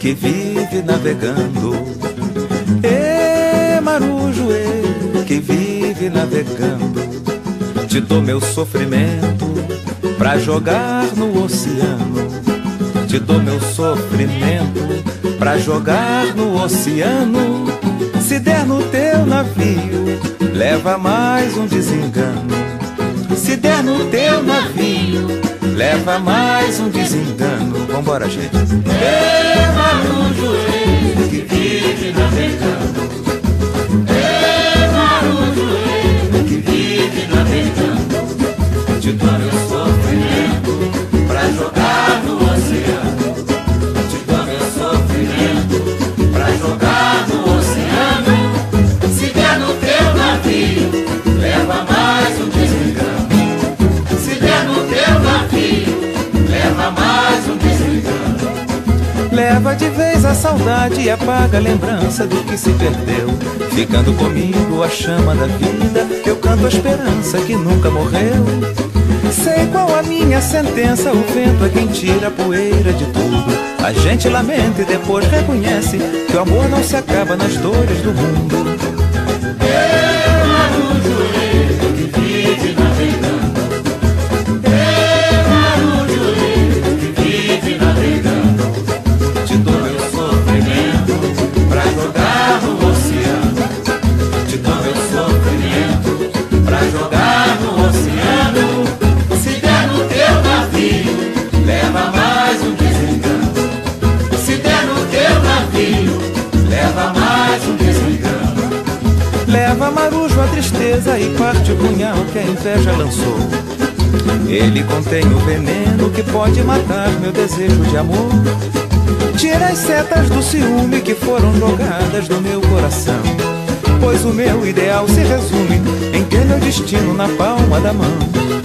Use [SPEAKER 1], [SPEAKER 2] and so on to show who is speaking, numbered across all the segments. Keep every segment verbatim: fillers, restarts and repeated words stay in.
[SPEAKER 1] que vive navegando. Ê, marujo, ê, que vive navegando. Te dou meu sofrimento pra jogar no oceano. Te dou meu sofrimento pra jogar no oceano. Se der no teu navio, leva mais um desengano. Se der no teu navio, leva mais um desengano. Vambora, gente.
[SPEAKER 2] Ê, marujo, ê, que vive navegando. Ê, marujo, ê, que vive navegando. Te dou meu sofrimento pra jogar no oceano. Te dou meu sofrimento pra jogar no oceano. Se der no teu navio, leva mais um desengano. Se der no teu navio, leva mais um desengano.
[SPEAKER 1] Leva de vez a saudade e apaga a lembrança do que se perdeu. Ficando comigo a chama da vida, eu canto a esperança que nunca morreu. Sei qual a minha sentença, o vento é quem tira a poeira de tudo. A gente lamenta e depois reconhece que o amor não se acaba nas dores do mundo.
[SPEAKER 2] Ê, marujo, ê, que vive navegando. Ê, marujo, ê, que vive navegando. Te dou meu sofrimento pra jogar no oceano. Te dou meu sofrimento pra jogar no oceano. Se der no teu navio, leva mais um desengano. Se der no teu navio, leva mais um desengano.
[SPEAKER 1] Leva marujo a tristeza e parte o punhal que a inveja lançou. Ele contém o veneno que pode matar meu desejo de amor. Tira as setas do ciúme que foram jogadas no meu coração, pois o meu ideal se resume em ter meu destino na palma da mão.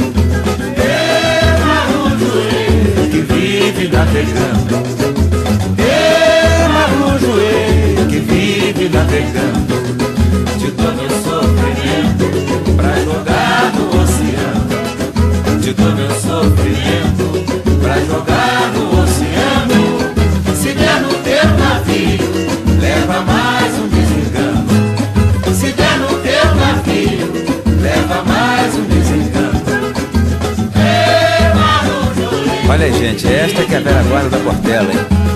[SPEAKER 2] Ê, marujo, ê, que vive navegando. Ê, marujo, ê, que vive navegando. Te dou meu sofrimento pra jogar no oceano. Te dou meu sofrimento pra jogar no oceano. Se der no teu navio, leva mais um desengano. Se der no teu navio, leva mais um desengano.
[SPEAKER 1] Olha aí, gente, esta que é a velha guarda da Portela, hein?